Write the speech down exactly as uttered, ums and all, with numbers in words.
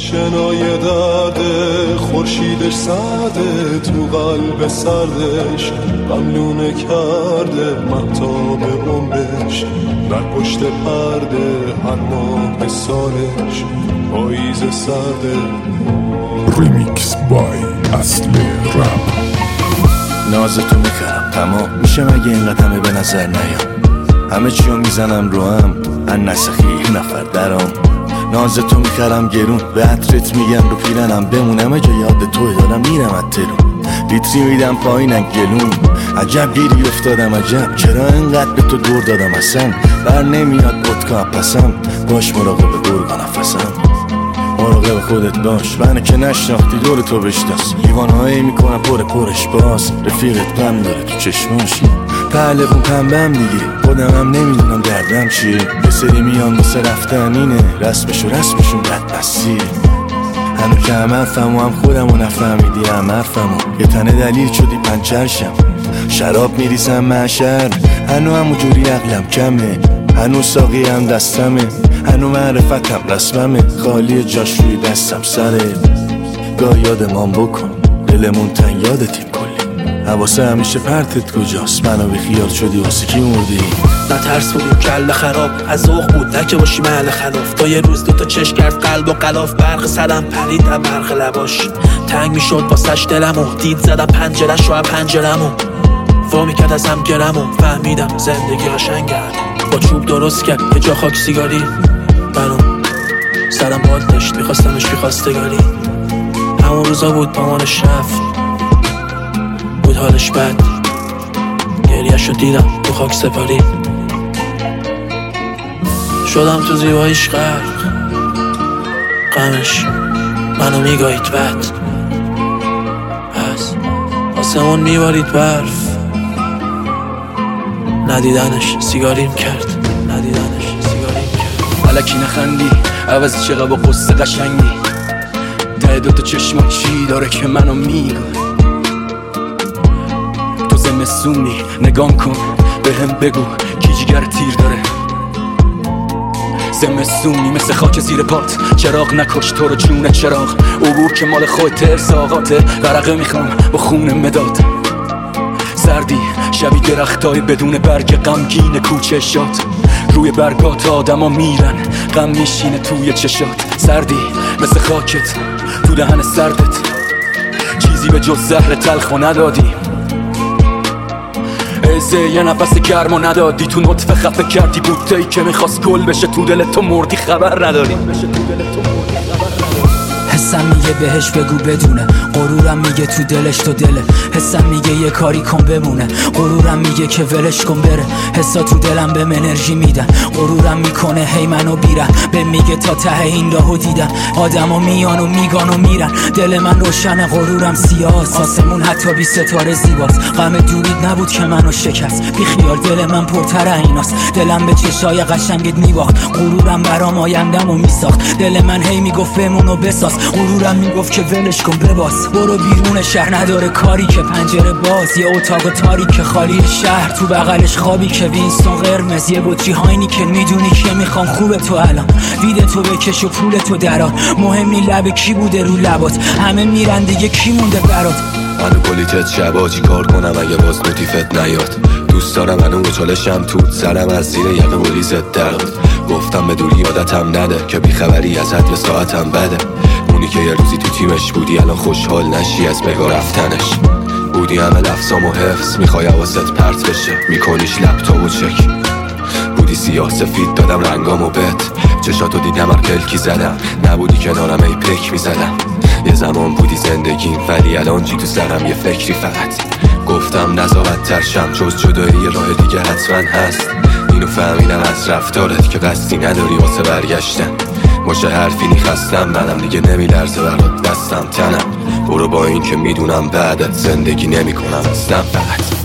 آشنای درده، خورشیدش سرده، تو قلب سردش غملونه کرده مهتاب عمرش در پشت پرده، هر ماه سالش پاییز سرده. ریمیکس بای اصل رپ. نازتو میکرم تمام میشه مگه اینقدر همه به نظر نیام، همه چیو میزنم رو هم ان نسخی یک نفر درام. نازتو میکرم گرون به عطرت میگم رو پیرنم بمونم اگه یاد توی دارم میرم اترون لیتری میدم پایینم گلون. عجب گیری افتادم عجب چرا اینقدر به تو دور دادم اصلا بر نمیاد پدکا پسم باش مراقب گرگا نفسم مراقب خودت باش بنه که نشناختی دور تو بشناس لیوانهایی میکنم پر پرش باز رفیقت غم داره تو چشماش پهلوون پنبم دیگه خودم هم نمیدونم دردم چیه یه سری میان واسه رفتن اینه رسمشو رسمشون بدمستی هنو که هم حرفم و هم خودم و نفهمیدی هم حرفم یه تنه دلیل شدی پنچرشم شراب میریزم معشر هنو همو جوری عقلم کمه هنو ساقی هم دستمه هنو معرفتم رسممه خالی جاش روی دستم سره گاه یادمان بکن دلمون تن یادتیم کلی حواسه همیشه پرتت کجاست منو بی خیال شدی واسه کی مردی نه ترس بودیم کل خراب از ذوق بود نه که باشی محل خلاف تا یه روز دوتا چشم کرد قلب و قلاف برق سرم پرید در برق لباش تنگ میشد واسش دلمو دید زدم پنجرش رو پنجرمو وا میکرد ازم گرمو فهمیدم زندگی قشنگه با چوب درست کرد یه جا خاک سیگاری برام سرم باد داشت میخواستمش بی خواستگاری همون روزا بود مامانش رفت بود حالش بد گریه‌ش رو دیدم تو خاک سپاری شدم تو زیباییش غرق غمش منو میگاهید بد پس آسمون میبارید برف ندیدنش سیگاریم کرد ندیدنش سیگاریم کرد الکی نخندی عوضی چقدر با قصه قشنگی ته دوتا چشما چی داره که منو میگه تو زمستونی نگام کن به هم بگو کی جگر تیر داره زمستونی مثل خاک زیر پات چراغ نکش تو رو جون چراغ عبور که مال خودت ارزاقاته ورقه میخوام با خون مداد سردی شبی درختای بدون برگ غمگین کوچه شاد روی برگات آدما میرن غم میشینه توی چشات سردی مثل خاکت تو دهن سردت چیزی به جز زهر تلخو ندادی ازه یه نفس گرمو ندادی تو نطفه خفه کردی بوتهی که میخواست گل بشه تو دل تو مردی خبر نداری حسم میگه بهش بگو بدونه غرورم میگه تو دلش تو دله حسم میگه یه کاری کن بمونه غرورم میگه که ولش کن بره حسا تو دلم به انرژی میدن غرورم میکنه هی منو بیرن به میگه تا ته این راهو دیدن آدما میان و میگان و میرن دل من روشن غرورم سیاست آسمون حتی بی ستاره زیباست غم دورید نبود که منو شکست بی خیال دل من پرتر ایناست دلم به چشای قشنگت میباخت غرورم برام آیندمو میساخت دل من هی میگفت بمونو بساز غرورم میگفت که ولش کن بباس برو بیرون شهر نداره کاری که پنجره باز یه اتاق تاریک خالی شهر تو بغلش خوابی که وینستون قرمز یه بطری هاینی که میدونی که میخوام خوبه تو الان وید تو بکش و پول تو درار مهم نی لب کی بوده رو لبات همه میرن دیگه کی مونده برات منو کلیتت شبا چی کار کنم اگه باز نوتیفت نیاد دوست دارم منو چالشم توت سرم از زیر یقه بولیزت درد گفتم به دوری عادتم نده که بیخبری ازت یه ساعتم بده اونی که یه روزی تو تیمش بودی الان خوشحال نشی از بگا رفتنش بودی همه لفظام و حفظ میخوای حواست پرت بشه میکنیش لپتاپ و چک بودی سیاه سفید دادم رنگامو بت چشاتو دیدم هر کلکی زدم نبودی کنارم ای پک میزدم یه زمان بودی زندگیم ولی الان چی تو سرم یه فکری فقط گفتم نزاعت ترشم جز جدایی یه راه دیگه حتما هست اینو فهمیدم از رفتارت که قصدی نداری واسه برگشتن باشه حرفی نیخستم منم دیگه نمیلرزه برات دستم تنم برو با این که میدونم بعدت زندگی نمی کنم اصلا فقط